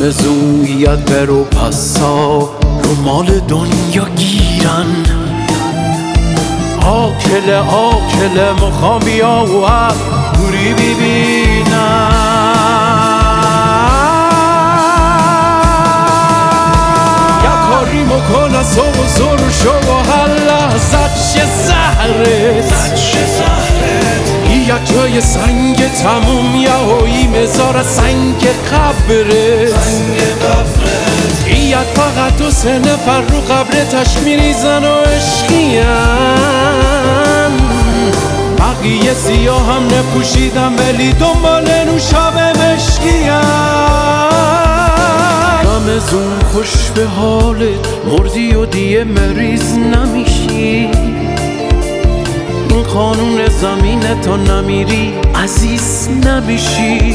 رمزویت برو پسا رو مال دنیا گیرن آکل مخوام بیا و گوری ببینم یا کاری مکنه سو و زور شو و هر لحظت چه زهرت یا جای سنگ تموم یا هایی مزار سنگ قبرت یا فقط 2 نفر رو قبرتش میریزن و عشقیم بقیه سیاه هم نپوشیدم ولی دنبال نوشابه مشکیم رمزون خوش به حالت مردی و دیگه مریض نمیشی این قانون زمینه تا نمیری عزیز نمیشی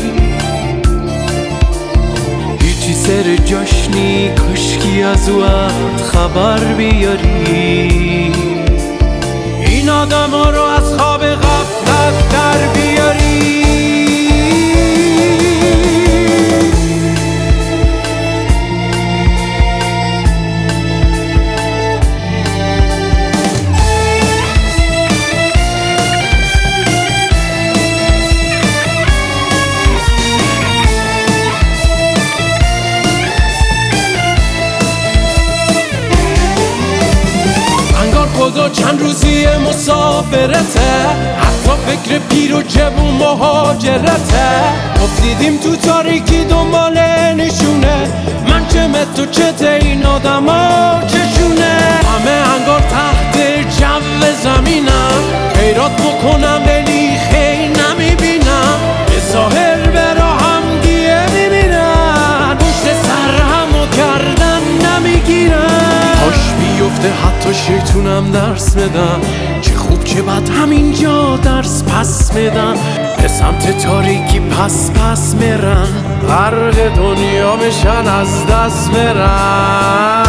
هیچی سر جشنی کشکی از وقت خبر بیاری این آدم ها رو از خواب غفلت در بیاری خدا چند روزی مسافرته حتی فکر پیر و جوون مهاجرته افتیدیم تو تاریکی دنبال نشونه من چه تو چته این آدم ها چشونه همه انگار تحت جو زمینم خیرات بکنم ولی خیر نمیبینم به ظاهر به راهم گیه میبینن پشت سر همو کردن نمیگیرن هاش بیفته حتی شیطونم درس بدن چه خوب چه بد همینجا درس پس میدن به سمت تاریکی پس میرن غرق دنیا میشن از دست میرن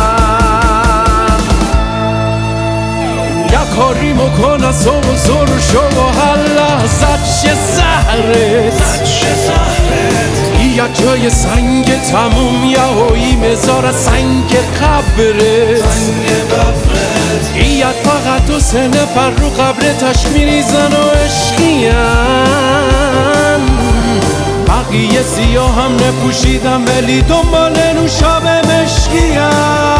یا کاری مکنه سو و زور شو و هر لحظت چه زهرت یا جای سنگ تموم یا هایی مزار سنگ قبرت یا فقط 2 نفر رو قبرتش میریزن و عشقیم بقیه سیاه هم نپوشیدم ولی دنبال نوشابه مشکیم